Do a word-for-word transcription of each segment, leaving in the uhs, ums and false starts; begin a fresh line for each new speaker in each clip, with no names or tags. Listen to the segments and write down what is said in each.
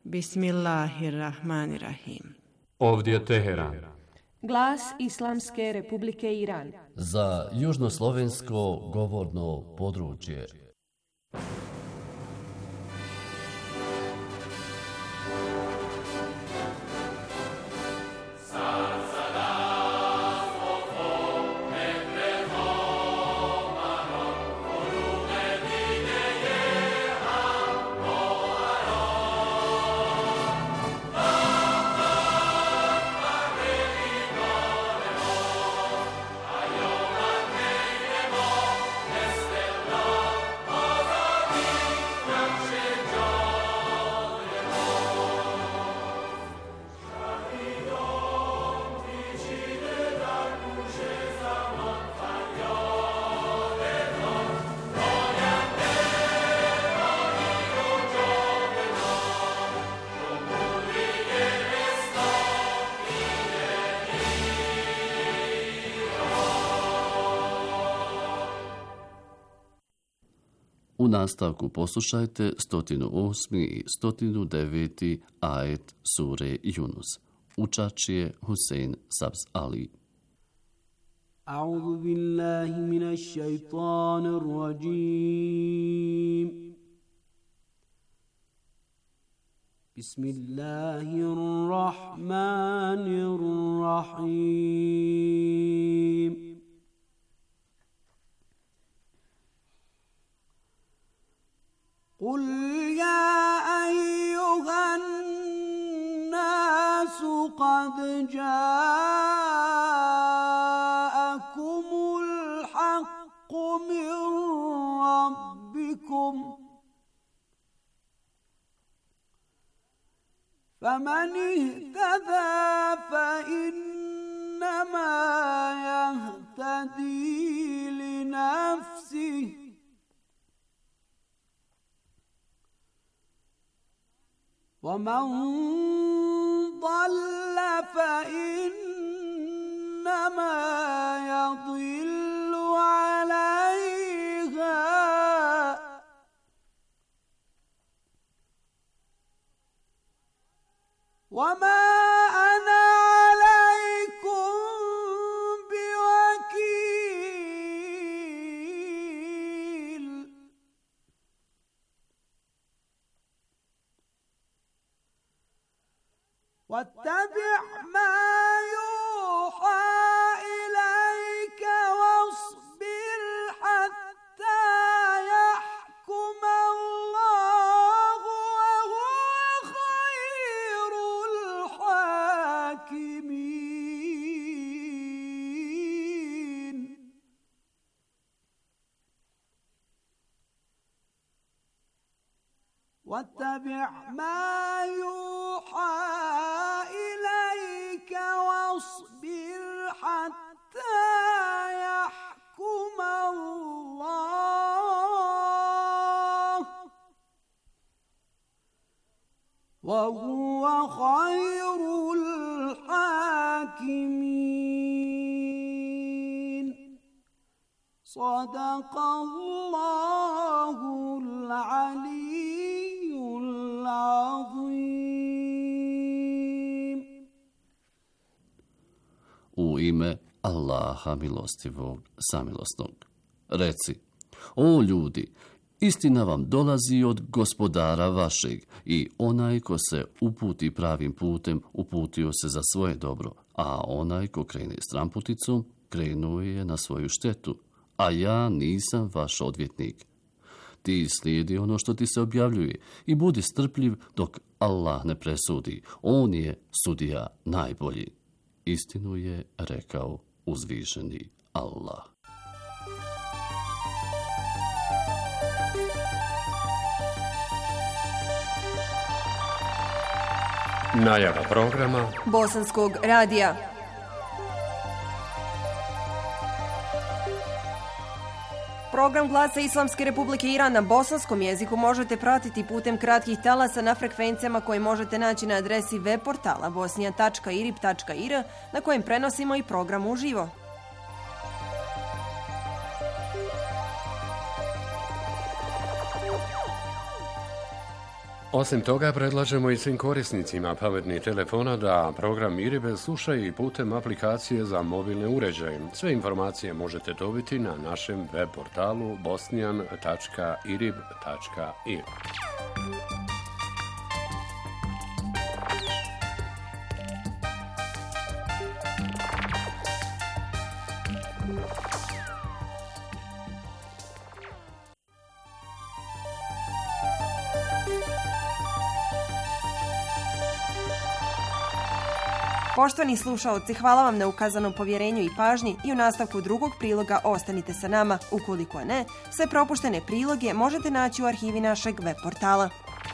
Bismillahirrahmanirrahim.
Ovdje je Teheran.
Glas Islamske Republike Iran.
Za južnoslovensko govorno područje. U nastavku poslušajte sto osmi i sto deveti ajet sure Yunus. Učač je Husein Sabz Ali.
A'udhu billahi minash shaitanir rajim. Bismillahirrahmanirrahim. قل يا أيها الناس قد جاءكم الحق من ربكم فمن اهتدى فإنما يهتدي لنفسه ومن ضل فإنما يضل عليها وما أنا عليكم بوكيل واتبع ما يوحى إليك واصبر حتى يحكم الله وهو خير الحاكمين واتبع ما يوحى إليك واصبر حتى يحكم الله وهو خير الحاكمين صدق الله العلي العظيم.
U ime Allaha milostivog, samilosnog. Reci, o ljudi, istina vam dolazi od gospodara vašeg i onaj ko se uputi pravim putem, uputio se za svoje dobro, a onaj ko krene stramputicom, krenuo je na svoju štetu, a ja nisam vaš odvjetnik. Ti slijedi ono što ti se objavljuje i budi strpljiv dok Allah ne presudi. On je sudija najbolji. Istinu je rekao uzvišeni Allah.
Najava programa
Bosanskog radija. Program Glasa Islamske Republike Iran na bosanskom jeziku možete pratiti putem kratkih talasa na frekvencijama koje možete naći na adresi web portala bosnija tačka irib tačka ir na kojem prenosimo i program uživo.
Osim toga, predlažemo i svim korisnicima pametnih telefona da program Iribe slušaju i putem aplikacije za mobilne uređaje. Sve informacije možete dobiti na našem web portalu bosnijan tačka irib tačka ir.
Poštovani slušaoci, hvala vam na ukazanom povjerenju i pažnji i u nastavku drugog priloga ostanite sa nama. Ukoliko ne, sve propuštene priloge možete naći u arhivi našeg web portala.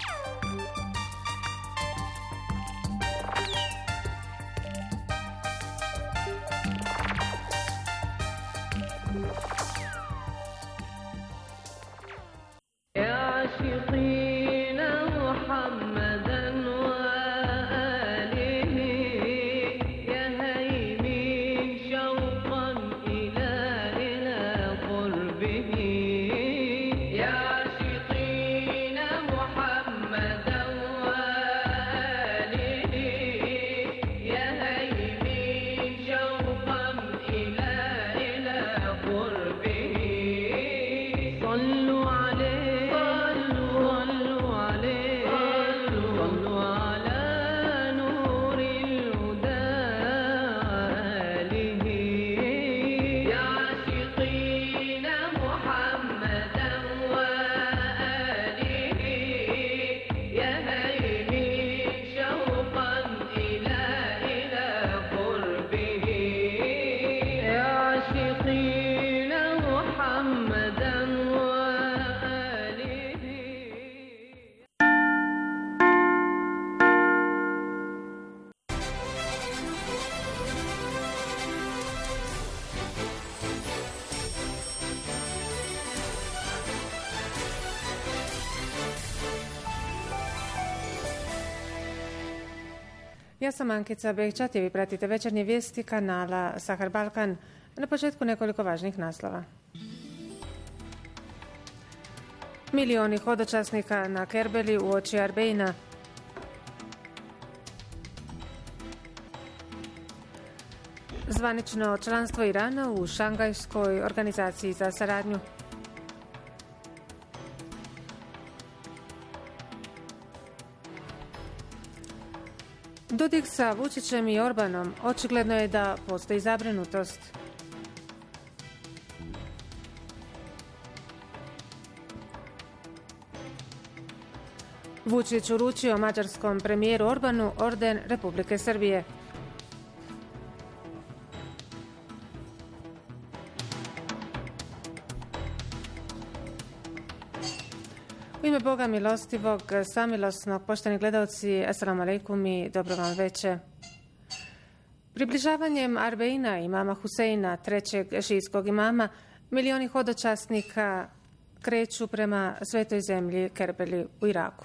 Ja sam Ankica Behčat i vi pratite večernje vijesti kanala Sahar Balkan. Na početku nekoliko važnih naslova. Milioni hodočasnika na Kerbeli uoči Arbeina. Zvanično članstvo Irana u Šangajskoj organizaciji za saradnju. Dodik sa Vučićem i Orbanom, očigledno je da postoji zabrinutost. Vučić uručio mađarskom premijeru Orbanu orden Republike Srbije. U ime Boga milostivog, samilosnog, pošteni gledalci, assalamu alaikum i dobro vam veče. Približavanjem Arbeina imama Huseina, trećeg šijskog imama, milioni hodočasnika kreću prema svetoj zemlji Kerbeli u Iraku.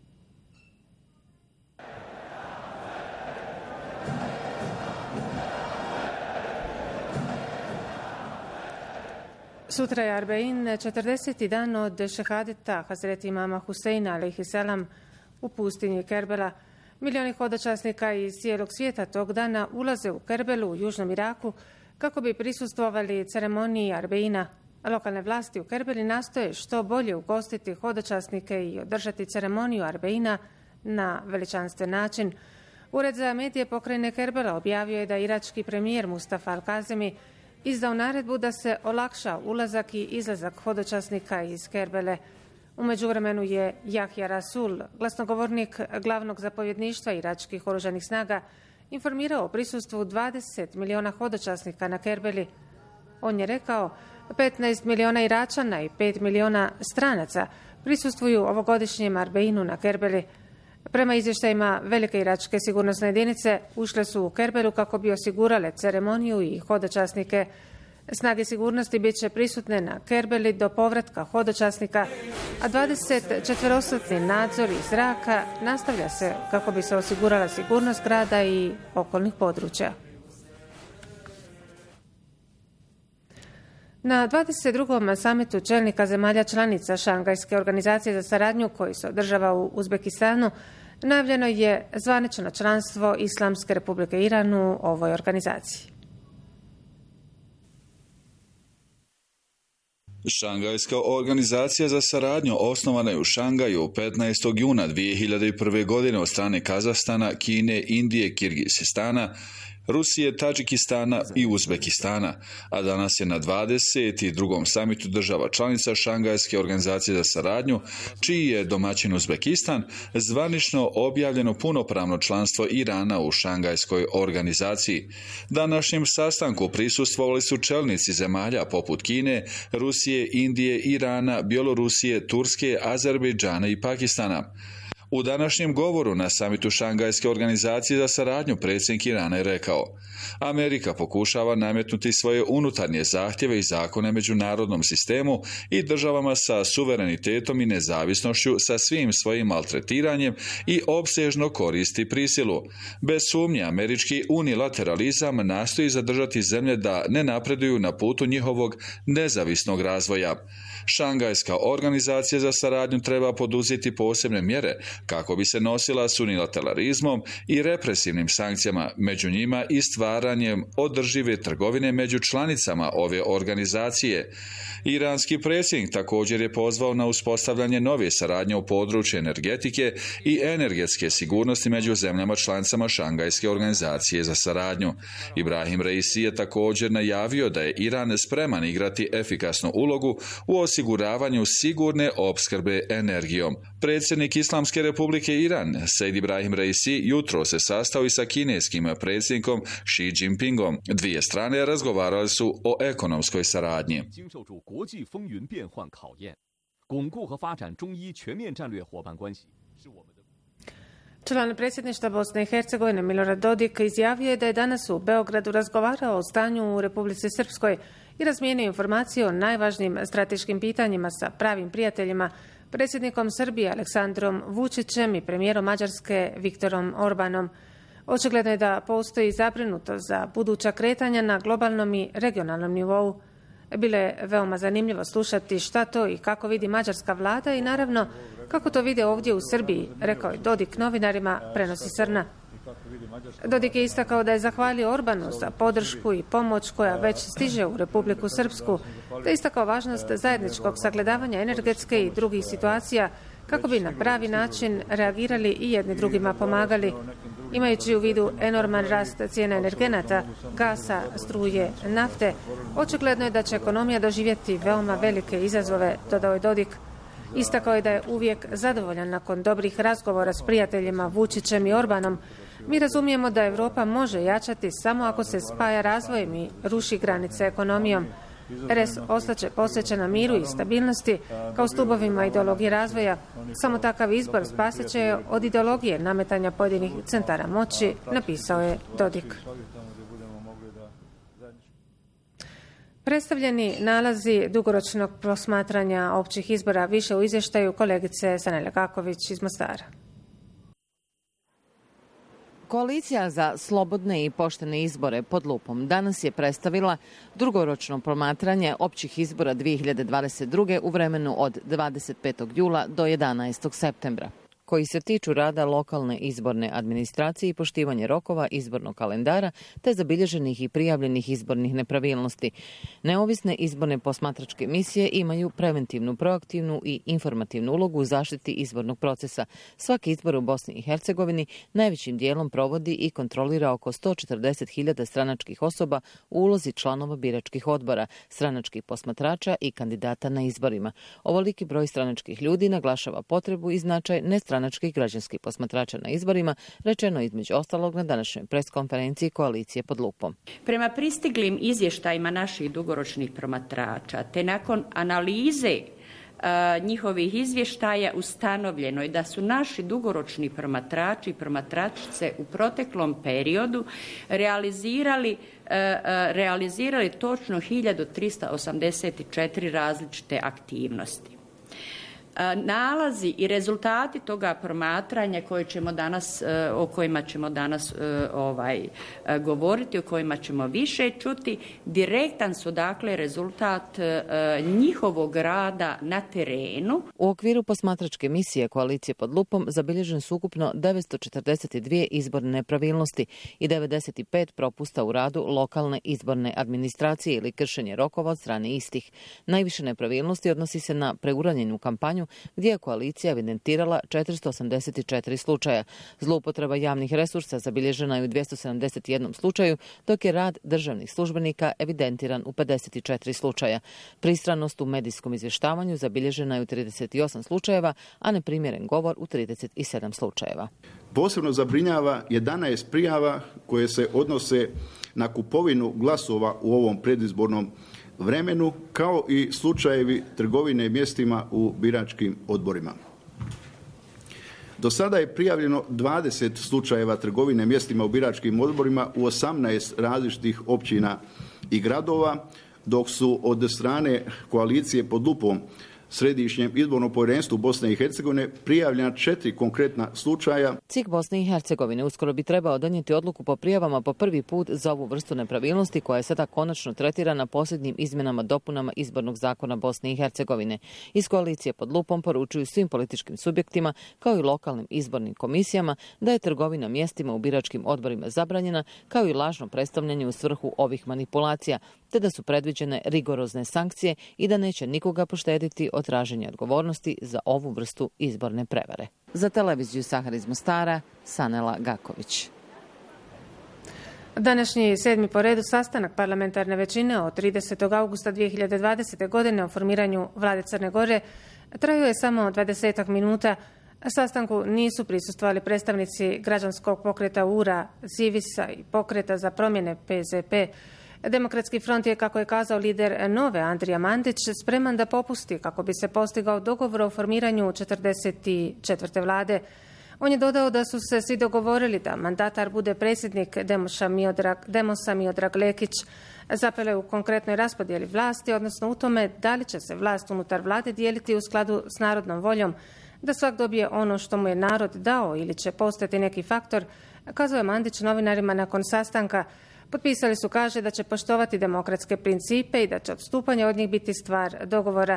Sutra je Arbein, četrdeseti dan od šehadeta Hazreti imama Huseina alejhiselam u pustinji Kerbela. Milioni hodočasnika iz cijelog svijeta tog dana ulaze u Kerbelu u južnom Iraku kako bi prisustvovali ceremoniji Arbeina. Lokalne vlasti u Kerbeli nastoje što bolje ugostiti hodočasnike i održati ceremoniju Arbeina na veličanstven način. Ured za medije pokrajine Kerbela objavio je da irački premijer Mustafa Al-Kazemi izdao naredbu da se olakša ulazak i izlazak hodočasnika iz Kerbele. U međuvremenu je Jahja Rasul, glasnogovornik glavnog zapovjedništva iračkih oružanih snaga, informirao o prisustvu dvadeset miliona hodočasnika na Kerbeli. On je rekao, petnaest miliona Iračana i pet miliona stranaca prisustvuju ovogodišnjem Arbeinu na Kerbeli. Prema izvještajima velike iračke sigurnosne jedinice ušle su u Kerbelu kako bi osigurale ceremoniju i hodočasnike. Snage sigurnosti bit će prisutne na Kerbeli do povratka hodočasnika, a dvadesetčetverosatni nadzor iz zraka nastavlja se kako bi se osigurala sigurnost grada i okolnih područja. Na dvadeset drugom samitu čelnika zemalja članica Šangajske organizacije za saradnju koji se održava u Uzbekistanu najavljeno je zvanično članstvo Islamske republike Iran u ovoj organizaciji.
Šangajska organizacija za saradnju osnovana je u Šangaju petnaestog juna dvije hiljade prve. godine od strane Kazahstana, Kine, Indije, Kirgizistana, Rusije, Tadžikistana i Uzbekistana, a danas je na dvadeset drugom samitu država članica Šangajske organizacije za saradnju, čiji je domaćin Uzbekistan, zvanično objavljeno punopravno članstvo Irana u Šangajskoj organizaciji. Današnjem sastanku prisustvovali su čelnici zemalja poput Kine, Rusije, Indije, Irana, Bjelorusije, Turske, Azerbejdžana i Pakistana. U današnjem govoru na samitu Šangajske organizacije za saradnju predsjednik Irana je rekao: Amerika pokušava nametnuti svoje unutarnje zahtjeve i zakone međunarodnom sistemu i državama sa suverenitetom i nezavisnošću sa svim svojim maltretiranjem i opsežno koristi prisilu. Bez sumnje, američki unilateralizam nastoji zadržati zemlje da ne napreduju na putu njihovog nezavisnog razvoja. Šangajska organizacija za saradnju treba poduzeti posebne mjere kako bi se nosila s unilateralizmom i represivnim sankcijama, među njima i stvaranjem održive trgovine među članicama ove organizacije. Iranski predsjednik također je pozvao na uspostavljanje nove saradnje u području energetike i energetske sigurnosti među zemljama članicama Šangajske organizacije za saradnju. Ibrahim Raisi je također najavio da je Iran spreman igrati efikasnu ulogu u osiguravanju sigurne opskrbe energijom. Predsjednik Islamske republike Iran, Sejd Ibrahim Raisi, jutro se sastao i sa kineskim predsjednikom Xi Jinpingom. Dvije strane razgovarale su o ekonomskoj saradnji.
Član predsjedništva Bosne i Hercegovine Milorad Dodik izjavio je da je danas u Beogradu razgovarao o stanju u Republici Srpskoj i razmijenio informacije o najvažnijim strateškim pitanjima sa pravim prijateljima, predsjednikom Srbije Aleksandrom Vučićem i premijerom Mađarske Viktorom Orbanom. Očigledno je da postoji zabrinutost za buduća kretanja na globalnom i regionalnom nivou. Bilo je veoma zanimljivo slušati šta to i kako vidi mađarska vlada i naravno kako to vide ovdje u Srbiji, rekao je Dodik novinarima, prenosi Srna. Dodik je istakao da je zahvalio Orbanu za podršku i pomoć koja već stiže u Republiku Srpsku, te je istakao važnost zajedničkog sagledavanja energetske i drugih situacija kako bi na pravi način reagirali i jedni drugima pomagali. Imajući u vidu enorman rast cijena energenata, gasa, struje, nafte, očigledno je da će ekonomija doživjeti veoma velike izazove, dodao je Dodik. Istakao je da je uvijek zadovoljan nakon dobrih razgovora s prijateljima Vučićem i Orbanom. Mi razumijemo da Europa može jačati samo ako se spaja razvojem i ruši granice ekonomijom. R S ostaće posvećena miru i stabilnosti kao stubovima ideologije razvoja. Samo takav izbor spasit će je od ideologije nametanja pojedinih centara moći, napisao je Dodik. Predstavljeni nalazi dugoročnog posmatranja općih izbora više u izvještaju kolegice Sanele Kaković iz Mostara.
Koalicija za slobodne i poštene izbore pod lupom danas je predstavila dugoročno promatranje općih izbora dvije hiljade dvadeset druge. u vremenu od dvadeset petog jula do jedanaestog septembra. Koji se tiču rada lokalne izborne administracije i poštivanje rokova izbornog kalendara te zabilježenih i prijavljenih izbornih nepravilnosti. Neovisne izborne posmatračke misije imaju preventivnu, proaktivnu i informativnu ulogu u zaštiti izbornog procesa. Svaki izbor u Bosni i Hercegovini najvećim dijelom provodi i kontrolira oko sto četrdeset hiljada stranačkih osoba u ulozi članova biračkih odbora, stranačkih posmatrača i kandidata na izborima. Ovoliki broj stranačkih ljudi naglašava potrebu i značaj nestranačkih stranačkih građanskih posmatrača na izborima, rečeno između ostalog na današnjoj preskonferenciji koalicije pod lupom.
Prema pristiglim izvještajima naših dugoročnih promatrača, te nakon analize uh, njihovih izvještaja ustanovljeno je da su naši dugoročni promatrači i promatračice u proteklom periodu realizirali, uh, realizirali točno hiljadu trista osamdeset četiri različite aktivnosti. nalazi i rezultati toga promatranja koje ćemo danas, o kojima ćemo danas ovaj, govoriti, o kojima ćemo više čuti, direktan su dakle rezultat njihovog rada na terenu.
U okviru posmatračke misije Koalicije pod lupom zabilježen su ukupno devetsto četrdeset dvije izborne nepravilnosti i devedeset pet propusta u radu lokalne izborne administracije ili kršenje rokova od strane istih. Najviše nepravilnosti odnosi se na preuranjenu kampanju gdje je koalicija evidentirala četiristo osamdeset četiri slučaja. Zloupotreba javnih resursa zabilježena je u dvjesto sedamdeset jednom slučaju, dok je rad državnih službenika evidentiran u pedeset četiri slučaja. Pristranost u medijskom izvještavanju zabilježena je u trideset osam slučajeva, a neprimjeren govor u trideset sedam slučajeva.
Posebno zabrinjava jedanaest prijava koje se odnose na kupovinu glasova u ovom predizbornom vremenu, kao i slučajevi trgovine mjestima u biračkim odborima. Do sada je prijavljeno dvadeset slučajeva trgovine mjestima u biračkim odborima u osamnaest različitih općina i gradova, dok su od strane Koalicije pod lupom Središnjem izbornom povjerenstvu Bosne i Hercegovine prijavljena četiri konkretna slučaja.
C I K Bosne i Hercegovine uskoro bi trebao donijeti odluku po prijavama po prvi put za ovu vrstu nepravilnosti koja je sada konačno tretirana posljednjim izmjenama dopunama izbornog zakona Bosne i Hercegovine. Iz Koalicije pod lupom poručuju svim političkim subjektima kao i lokalnim izbornim komisijama da je trgovina mjestima u biračkim odborima zabranjena, kao i lažno predstavljanje u svrhu ovih manipulacija, te da su predviđene rigorozne sankcije i da neće nikoga poštediti od traženja odgovornosti za ovu vrstu izborne prevare. Za televiziju Sahar iz Mostara, Sanela Gaković.
Današnji sedmi po redu sastanak parlamentarne većine od tridesetog augusta dvije hiljade dvadesete. godine o formiranju vlade Crne Gore trajao je samo dvadesetak minuta. Sastanku nisu prisustvovali predstavnici građanskog pokreta U R A, Sivisa i pokreta za promjene P Z P. Demokratski front je, kako je kazao lider Nove Andrija Mandić, spreman da popusti kako bi se postigao dogovor o formiranju četrdeset četvrte vlade. On je dodao da su se svi dogovorili da mandatar bude predsjednik Demosa Miodrag, Demosa Miodrag Lekić. Zapele u konkretnoj raspodjeli vlasti, odnosno u tome da li će se vlast unutar vlade dijeliti u skladu s narodnom voljom, da svak dobije ono što mu je narod dao ili će postati neki faktor, kazao je Mandić novinarima nakon sastanka. Potpisali su, kaže, da će poštovati demokratske principe i da će odstupanje od njih biti stvar dogovora.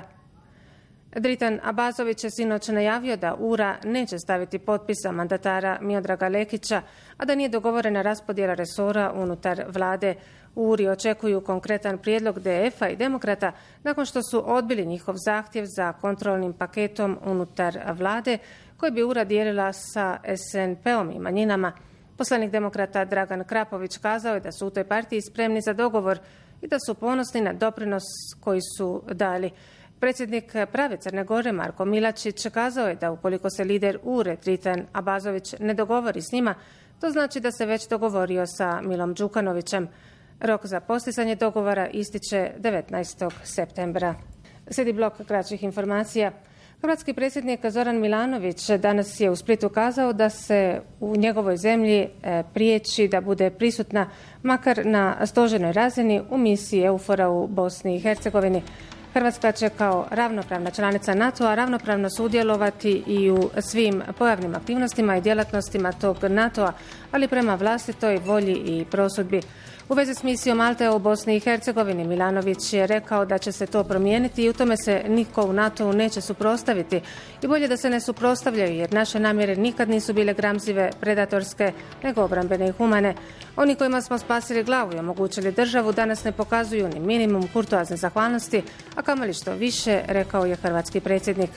Dritan Abazović je sinoć najavio da U R A neće staviti potpis za mandatara Miodraga Lekića, a da nije dogovorena raspodjela resora unutar vlade. U R I očekuju konkretan prijedlog D F-a i demokrata nakon što su odbili njihov zahtjev za kontrolnim paketom unutar vlade koji bi U R A dijelila sa S N P-om i manjinama. Poslanik demokrata Dragan Krapović kazao je da su u toj partiji spremni za dogovor i da su ponosni na doprinos koji su dali. Predsjednik prave Crne Gore Marko Milačić kazao je da ukoliko se lider U R A Dritan Abazović ne dogovori s njima, to znači da se već dogovorio sa Milom Đukanovićem. Rok za postizanje dogovora ističe devetnaestog septembra. Slijedi blok kraćih informacija. Hrvatski predsjednik Zoran Milanović danas je u Splitu kazao da se u njegovoj zemlji priječi da bude prisutna makar na stožernoj razini u misiji EUFOR-a u Bosni i Hercegovini. Hrvatska će kao ravnopravna članica NATO-a ravnopravno sudjelovati i u svim pojavnim aktivnostima i djelatnostima tog NATO-a, ali prema vlastitoj volji i prosudbi. U vezi s misijom Malte u Bosni i Hercegovini Milanović je rekao da će se to promijeniti i u tome se niko u NATO-u neće suprotstaviti. I bolje da se ne suprotstavljaju jer naše namjere nikad nisu bile gramzive, predatorske, nego obrambene i humane. Oni kojima smo spasili glavu i omogućili državu danas ne pokazuju ni minimum kurtoazne zahvalnosti, a kamoli što više, rekao je hrvatski predsjednik.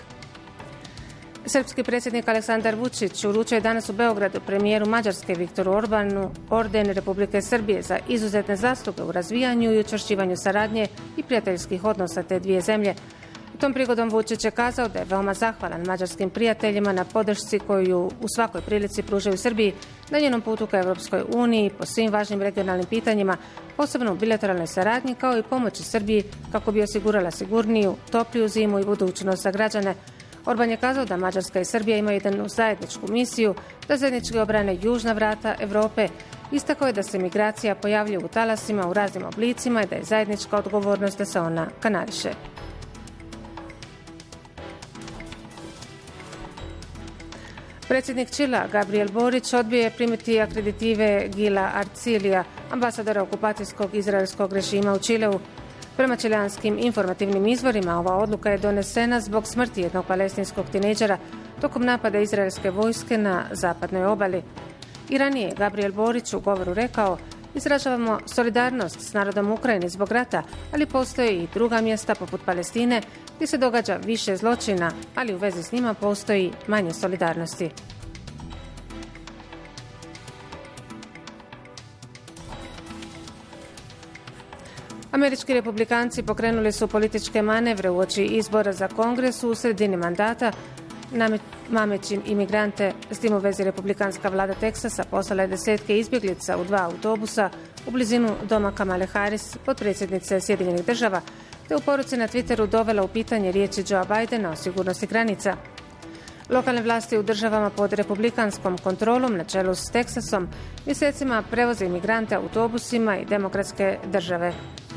Srpski predsjednik Aleksandar Vučić uručio je danas u Beogradu premijeru Mađarske Viktoru Orbanu orden Republike Srbije za izuzetne zasluge u razvijanju i učvršćivanju saradnje i prijateljskih odnosa te dvije zemlje. Tom prigodom Vučić je kazao da je veoma zahvalan mađarskim prijateljima na podršci koju u svakoj prilici pružaju Srbiji na njenom putu ka Europskoj uniji po svim važnim regionalnim pitanjima, posebno u bilateralnoj saradnji kao i pomoći Srbiji kako bi osigurala sigurniju, topliju zimu i budućnost za građane. Orban je kazao da Mađarska i Srbija imaju jednu zajedničku misiju da zajednički obrane južna vrata Europe. Istakao je da se migracija pojavljuje u talasima u raznim oblicima i da je zajednička odgovornost da se ona kanališe. Predsjednik Čila Gabriel Borić odbio je primiti akreditive Gila Arcilija, ambasadora okupacijskog izraelskog režima u Čileu. Prema čileanskim informativnim izvorima, ova odluka je donesena zbog smrti jednog palestinskog tinejdžera tokom napada izraelske vojske na zapadnoj obali. I ranije je Gabriel Borić u govoru rekao: izražavamo solidarnost s narodom Ukrajine zbog rata, ali postoje i druga mjesta poput Palestine gdje se događa više zločina, ali u vezi s njima postoji manje solidarnosti. Američki republikanci pokrenuli su političke manevre uoči izbora za Kongres u sredini mandata, namećim imigrante. S tim u vezi republikanska vlada Teksasa poslala je desetke izbjeglica u dva autobusa u blizinu doma Kamale Harris, potpredsjednice Sjedinjenih država, te u poruci na Twitteru dovela u pitanje riječi Joea Bidena o sigurnosti granica. Lokalne vlasti u državama pod republikanskom kontrolom na čelu s Teksasom mjesecima prevoze imigrante autobusima i demokratske države.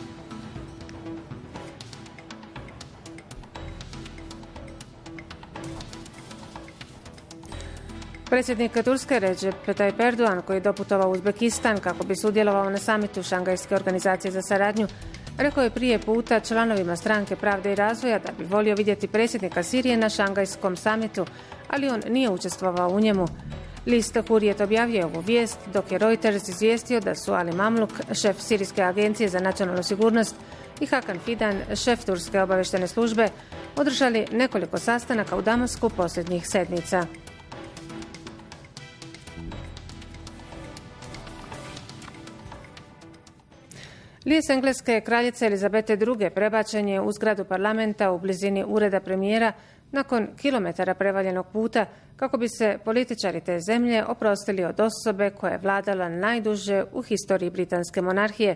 Predsjednik Turske Recep Tayyip Erdogan, koji je doputovao u Uzbekistan kako bi sudjelovao na samitu Šangajske organizacije za saradnju, rekao je prije puta članovima Stranke pravde i razvoja da bi volio vidjeti predsjednika Sirije na Šangajskom samitu, ali on nije učestvovao u njemu. List Hurrijet objavio ovu vijest, dok je Reuters izvijestio da su Ali Mamluk, šef Sirijske agencije za nacionalnu sigurnost, i Hakan Fidan, šef Turske obavještajne službe, održali nekoliko sastanaka u Damasku posljednjih sedmica. Lijes engleske kraljice Elizabete druge prebačen je u zgradu parlamenta u blizini ureda premijera nakon kilometara prevaljenog puta kako bi se političari te zemlje oprostili od osobe koja je vladala najduže u historiji britanske monarhije.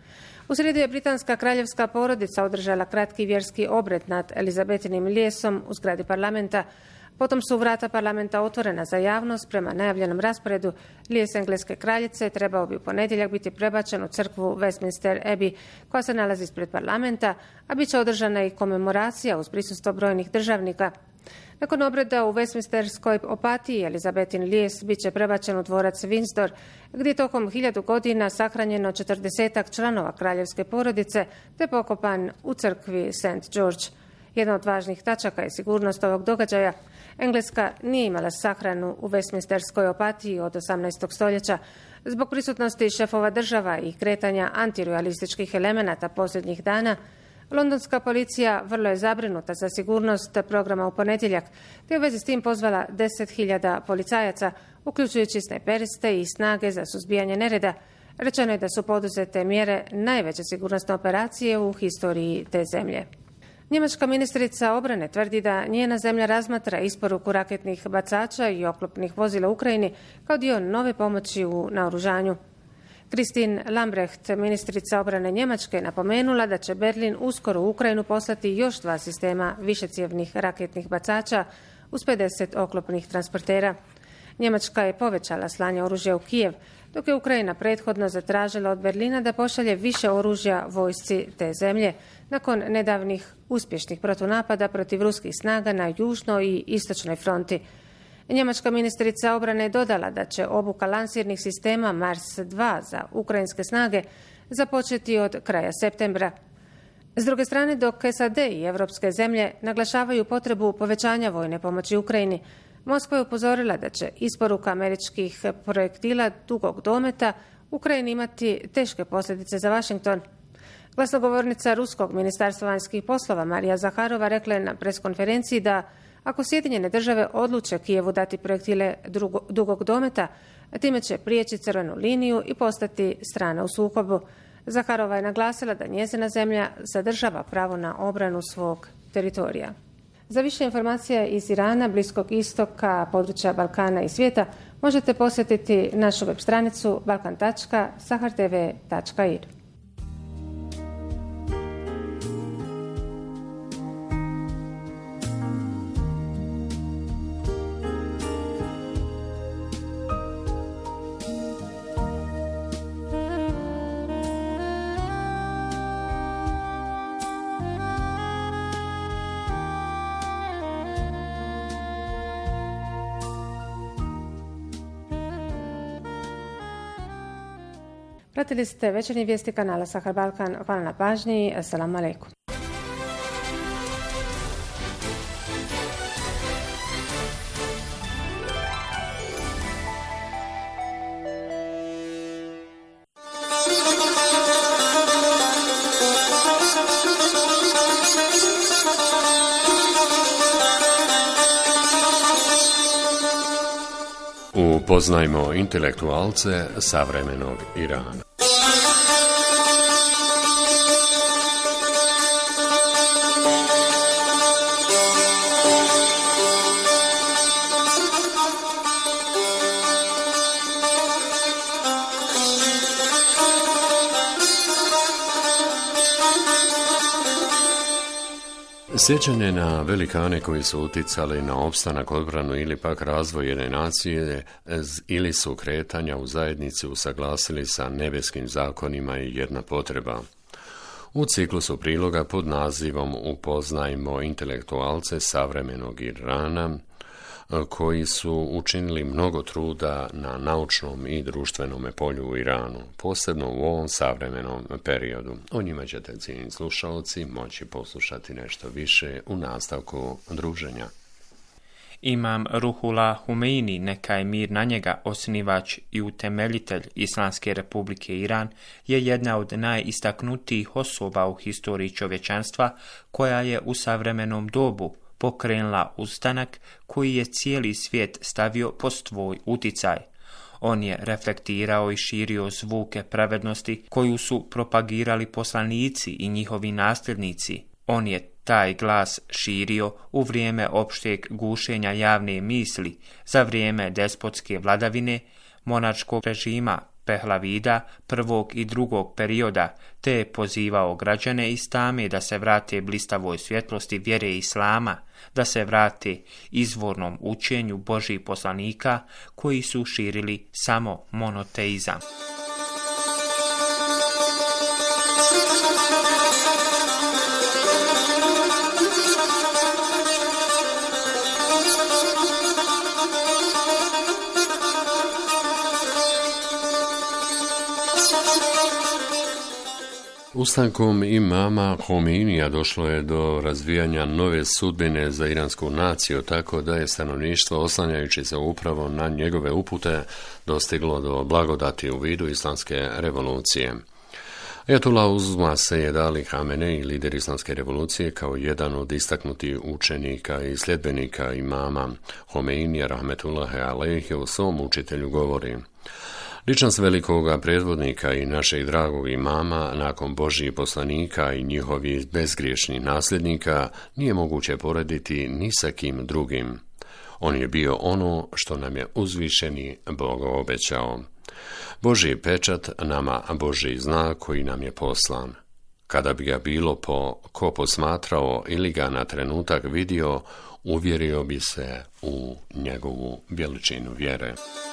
U srijedu je britanska kraljevska porodica održala kratki vjerski obred nad Elizabetinim lijesom u zgradi parlamenta. Potom su vrata parlamenta otvorena za javnost. Prema najavljenom rasporedu, lijes engleske kraljice trebao bi u ponedjeljak biti prebačen u crkvu Westminster Abbey, koja se nalazi ispred parlamenta, a bit će održana i komemoracija uz prisustvo brojnih državnika. Nakon obreda u Westminsterskoj opatiji, Elizabetin lijes bit će prebačen u dvorac Windsor, gdje je tokom hiljadu godina sahranjeno četrdesetak članova kraljevske porodice, te pokopan u crkvi Saint George. Jedna od važnih tačaka je sigurnost ovog događaja. Engleska nije imala sahranu u Westminsterskoj opatiji od osamnaestog stoljeća. Zbog prisutnosti šefova država i kretanja antirojalističkih elemenata posljednjih dana, londonska policija vrlo je zabrinuta za sigurnost programa u ponedjeljak, te u vezi s tim pozvala deset hiljada policajaca, uključujući snajperiste i snage za suzbijanje nereda. Rečeno je da su poduzete mjere najveće sigurnosne operacije u historiji te zemlje. Njemačka ministrica obrane tvrdi da njena zemlja razmatra isporuku raketnih bacača i oklopnih vozila Ukrajini kao dio nove pomoći u naoružanju. Christine Lambrecht, ministrica obrane Njemačke, napomenula da će Berlin uskoro u Ukrajinu poslati još dva sistema višecijevnih raketnih bacača uz pedeset oklopnih transportera. Njemačka je povećala slanje oružja u Kijev, dok je Ukrajina prethodno zatražila od Berlina da pošalje više oružja vojsci te zemlje nakon nedavnih uspješnih protunapada protiv ruskih snaga na južnoj i istočnoj fronti. Njemačka ministrica obrane je dodala da će obuka lansirnih sistema Mars dva za ukrajinske snage započeti od kraja septembra. S druge strane, dok S A D i evropske zemlje naglašavaju potrebu povećanja vojne pomoći Ukrajini, Moskva je upozorila da će isporuka američkih projektila dugog dometa Ukrajini imati teške posljedice za Washington. Glasnogovornica Ruskog ministarstva vanjskih poslova Marija Zaharova rekla je na preskonferenciji da ako Sjedinjene države odluče Kijevu dati projektile drugo, dugog dometa, time će prijeći crvenu liniju i postati strana u sukobu. Zaharova je naglasila da njezina zemlja zadržava pravo na obranu svog teritorija. Za više informacija iz Irana, Bliskog istoka, područja Balkana i svijeta možete posjetiti našu web stranicu balkan tačka sahar t v tačka i r. Pratili ste večernje vijesti kanala Sahar Balkan. Hvala na pažnji. Assalamu alaikum.
Upoznajmo intelektualce savremenog Irana. Sjećanje na velikane koji su uticali na opstanak, odbranu ili pak razvoj jedne nacije ili su kretanja u zajednici usaglasili sa nebeskim zakonima i jedna potreba. U ciklusu priloga pod nazivom Upoznajmo intelektualce savremenog Irana, koji su učinili mnogo truda na naučnom i društvenom polju u Iranu, posebno u ovom savremenom periodu. O njima ćete, cijenjeni slušalci, moći poslušati nešto više u nastavku druženja.
Imam Ruhullah Humeini, neka je mir na njega, osnivač i utemeljitelj Islamske republike Iran, je jedna od najistaknutijih osoba u historiji čovječanstva koja je u savremenom dobu pokrenula ustanak koji je cijeli svijet stavio pod svoj uticaj. On je reflektirao i širio zvuke pravednosti koju su propagirali poslanici i njihovi nasljednici. On je taj glas širio u vrijeme opšteg gušenja javne misli, za vrijeme despotske vladavine, monarškog režima Pehlavida prvog i drugog perioda, te je pozivao građane iz tame da se vrate blistavoj svjetlosti vjere Islama, da se vrate izvornom učenju Božjih poslanika koji su širili samo monoteizam.
Ustankom imama Homeinija došlo je do razvijanja nove sudbine za iransku naciju, tako da je stanovništvo, oslanjajući se upravo na njegove upute, dostiglo do blagodati u vidu islamske revolucije. Ajatullah Uzma Sejed Ali Hamenei, lider islamske revolucije, kao jedan od istaknutih učenika i sljedbenika imama Homeinija rahmetullahi alejhi u svom učitelju govori: ličnost velikoga predvodnika i našeg dragog imama nakon Božjih poslanika i njihovih bezgriješnih nasljednika nije moguće porediti ni sa kim drugim. On je bio ono što nam je uzvišeni Bog obećao. Božji pečat nama Božji znak koji nam je poslan. Kada bi ga bilo po ko posmatrao ili ga na trenutak vidio, uvjerio bi se u njegovu veličinu vjere.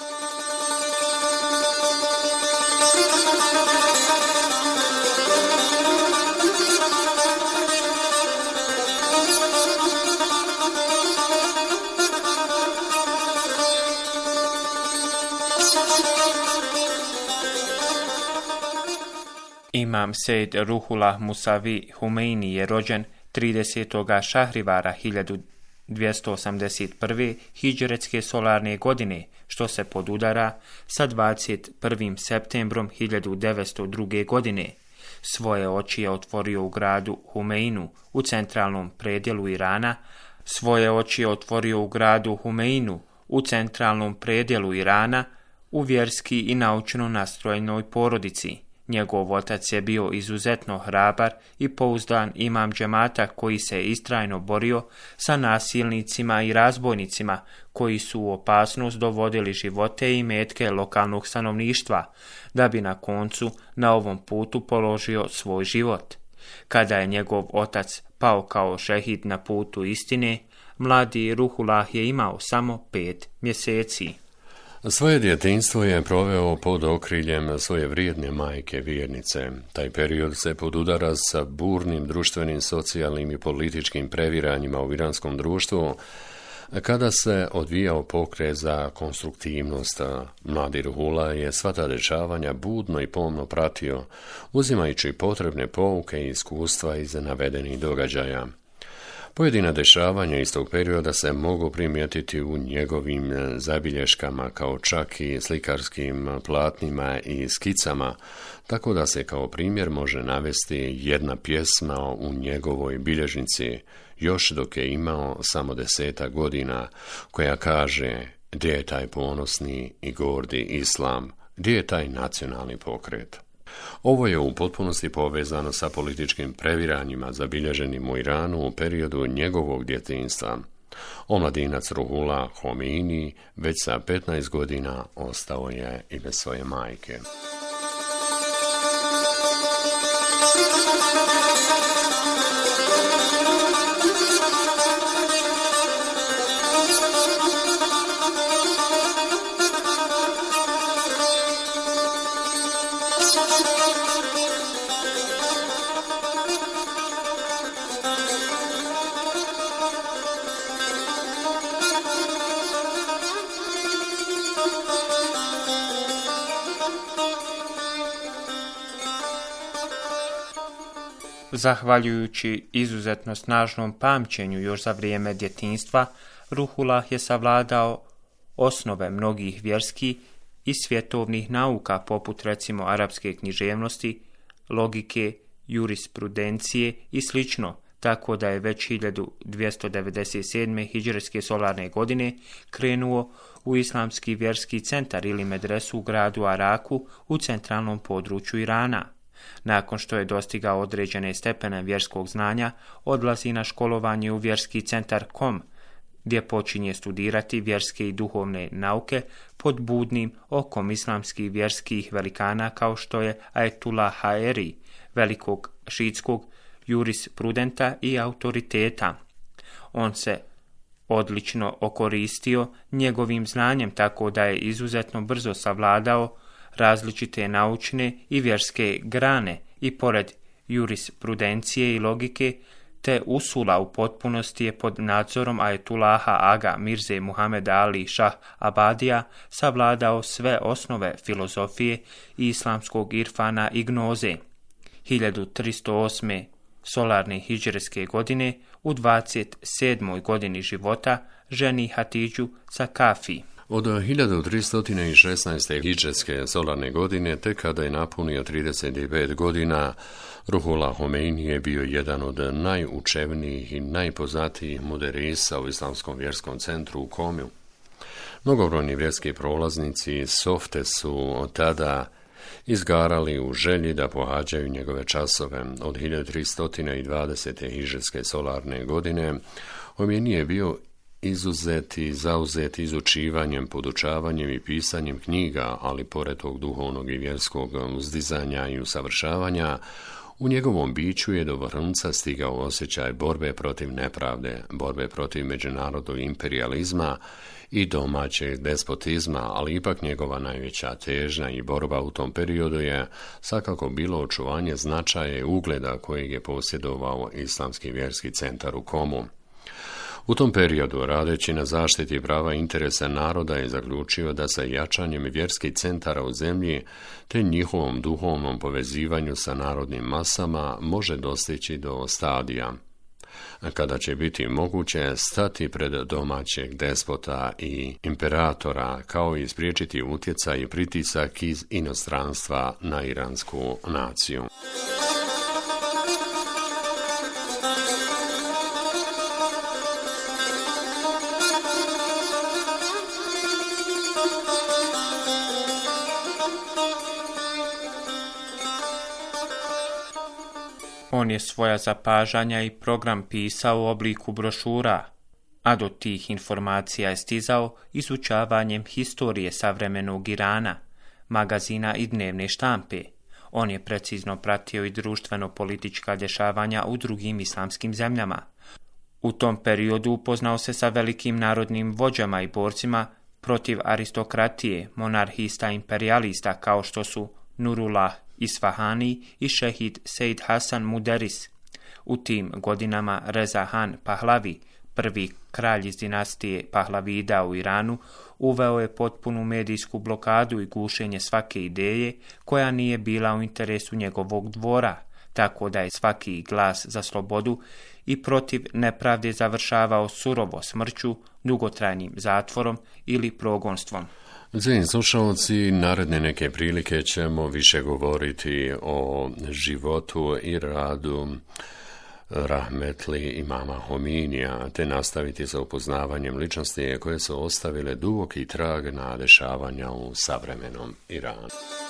Imam Sejed Ruhullah Musavi Humeini je rođen tridesetog Šahrivara hiljadu dvjesto osamdeset prve. hidžretske solarne godine, što se podudara sa dvadeset prvim septembrom hiljadu devetsto druge. godine. Svoje oči je otvorio u gradu Humeinu u centralnom predjelu Irana, svoje oči je otvorio u gradu Humeinu u centralnom predjelu Irana u vjerski i naučno nastrojenoj porodici. Njegov otac je bio izuzetno hrabar i pouzdan imam džemata koji se istrajno borio sa nasilnicima i razbojnicima koji su u opasnost dovodili živote i metke lokalnog stanovništva, da bi na koncu na ovom putu položio svoj život. Kada je njegov otac pao kao šehid na putu istine, mladi Ruhullah je imao samo pet mjeseci.
Svoje djetinjstvo je proveo pod okriljem svoje vrijedne majke vjernice. Taj period se podudara sa burnim društvenim, socijalnim i političkim previranjima u iranskom društvu, Kada se odvijao pokret za konstruktivnost, mladi Ruhullah je sva ta dešavanja budno i pomno pratio, uzimajući potrebne pouke i iskustva iz navedenih događaja. Pojedina dešavanja iz tog perioda se mogu primijetiti u njegovim zabilješkama, kao čak i slikarskim platnima i skicama, tako da se kao primjer može navesti jedna pjesma u njegovoj bilježnici, još dok je imao samo desetak godina, koja kaže: gdje je taj ponosni i gordi islam, gdje je taj nacionalni pokret? Ovo je u potpunosti povezano sa političkim previranjima zabilježenim u Iranu u periodu njegovog djetinjstva. Omladinac Ruhullah Khomeini već sa petnaest godina ostao je i bez svoje majke.
Zahvaljujući izuzetno snažnom pamćenju još za vrijeme djetinjstva, Ruhullah je savladao osnove mnogih vjerskih i svjetovnih nauka, poput recimo arapske književnosti, logike, jurisprudencije i slično, tako da je već hiljadu dvjesto devedeset sedme. hidžretske solarne godine krenuo u Islamski vjerski centar ili medresu u gradu Araku u centralnom području Irana. Nakon što je dostigao određene stepene vjerskog znanja, odlazi na školovanje u vjerski centar Kom, gdje počinje studirati vjerske i duhovne nauke pod budnim okom islamskih vjerskih velikana kao što je Ayetullah Haeri, velikog šiitskog jurisprudenta i autoriteta. On se odlično okoristio njegovim znanjem, tako da je izuzetno brzo savladao različite naučne i vjerske grane i pored jurisprudencije i logike te usula u potpunosti je pod nadzorom Ajetullaha Aga Mirze Muhammed Ali Šah Abadija savladao sve osnove filozofije i islamskog irfana i gnoze. hiljadu tristo osme. solarne hidžretske godine u dvadeset sedmoj godini života ženi Hatidžu Sakafi.
Od hiljadu tristo šesnaeste. hidžretske solarne godine, tek kada je napunio trideset pet godina, Ruhullah Khomeini je bio jedan od najučevnijih i najpoznatijih muderisa u Islamskom vjerskom centru u Komu. Mnogobrojni vjerski prolaznici softe su od tada izgarali u želji da pohađaju njegove časove. Od hiljadu tristo dvadesete. hidžretske solarne godine Khomeini je bio izuzeti i zauzeti izučivanjem, podučavanjem i pisanjem knjiga, ali pored tog duhovnog i vjerskog uzdizanja i usavršavanja, u njegovom biću je do vrhunca stigao osjećaj borbe protiv nepravde, borbe protiv međunarodnog imperializma i domaćeg despotizma, ali ipak njegova najveća težnja i borba u tom periodu je svakako bilo očuvanje značaja i ugleda kojeg je posjedovao Islamski vjerski centar u Komu. U tom periodu, radeći na zaštiti prava interesa naroda, je zaključio da sa jačanjem vjerskih centara u zemlji te njihovom duhovnom povezivanju sa narodnim masama može dostići do stadija kada će biti moguće stati pred domaćeg despota i imperatora, kao i spriječiti utjecaj i pritisak iz inostranstva na iransku naciju.
On je svoja zapažanja i program pisao u obliku brošura, a do tih informacija je stizao izučavanjem historije savremenog Irana, magazina i dnevne štampe. On je precizno pratio i društveno-politička dešavanja u drugim islamskim zemljama. U tom periodu upoznao se sa velikim narodnim vođama i borcima protiv aristokratije, monarhista i imperialista kao što su Nurullah Isfahani i šehid Sejd Hasan Muderis. U tim godinama Reza Han Pahlavi, prvi kralj iz dinastije Pahlavida u Iranu, uveo je potpunu medijsku blokadu i gušenje svake ideje koja nije bila u interesu njegovog dvora, tako da je svaki glas za slobodu i protiv nepravde završavao surovo smrću, dugotrajnim zatvorom ili progonstvom.
Cijenjeni slušalci, naredne neke prilike ćemo više govoriti o životu i radu rahmetli imama Hominija, te nastaviti sa upoznavanjem ličnosti koje su ostavile duboki trag na dešavanja u savremenom Iranu.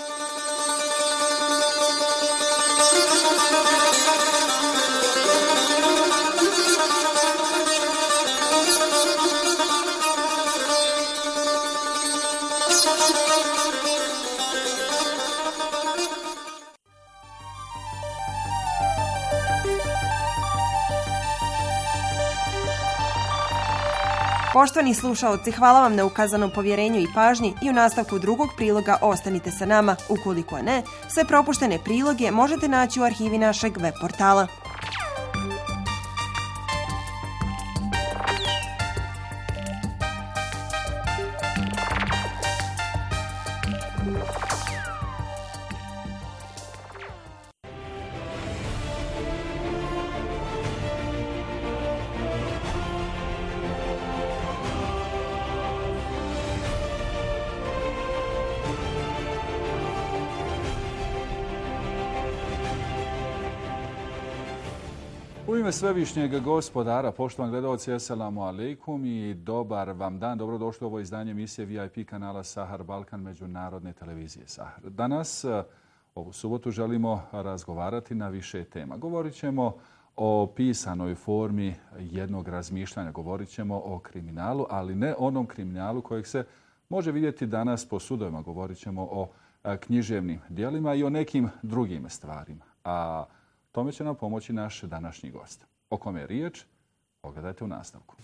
Poštovani slušaoci, hvala vam na ukazanom povjerenju i pažnji i u nastavku drugog priloga ostanite sa nama. Ukoliko ne, sve propuštene priloge možete naći u arhivi našeg web portala.
U ime Svevišnjeg gospodara, poštovani gledalci, assalamu alaikum i dobar vam dan. Dobrodošli u ovo izdanje emisije V I P kanala Sahar Balkan međunarodne televizije Sahar. Danas, ovu subotu, želimo razgovarati na više tema. Govorit ćemo o pisanoj formi jednog razmišljanja. Govorit ćemo o kriminalu, ali ne onom kriminalu kojeg se može vidjeti danas po sudovima. Govorit ćemo o književnim djelima i o nekim drugim stvarima. A tome će nam pomoći naš današnji gost. O kome je riječ? Pogledajte u nastavku.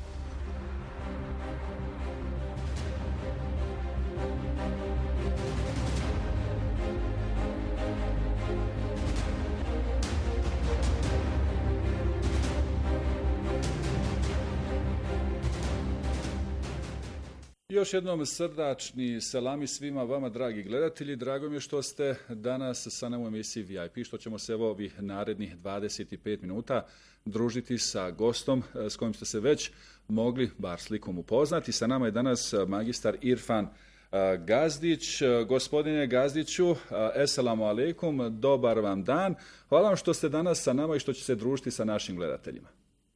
Još jednom srdačni selami svima vama, dragi gledatelji. Drago mi je što ste danas sa nama u emisiji V I P, što ćemo se evo ovih narednih dvadeset pet minuta družiti sa gostom s kojim ste se već mogli bar slikom upoznati. Sa nama je danas magistar Irfan Gazdić. Gospodine Gazdiću, esselamu alaikum, dobar vam dan. Hvala vam što ste danas sa nama i što će se družiti sa našim gledateljima.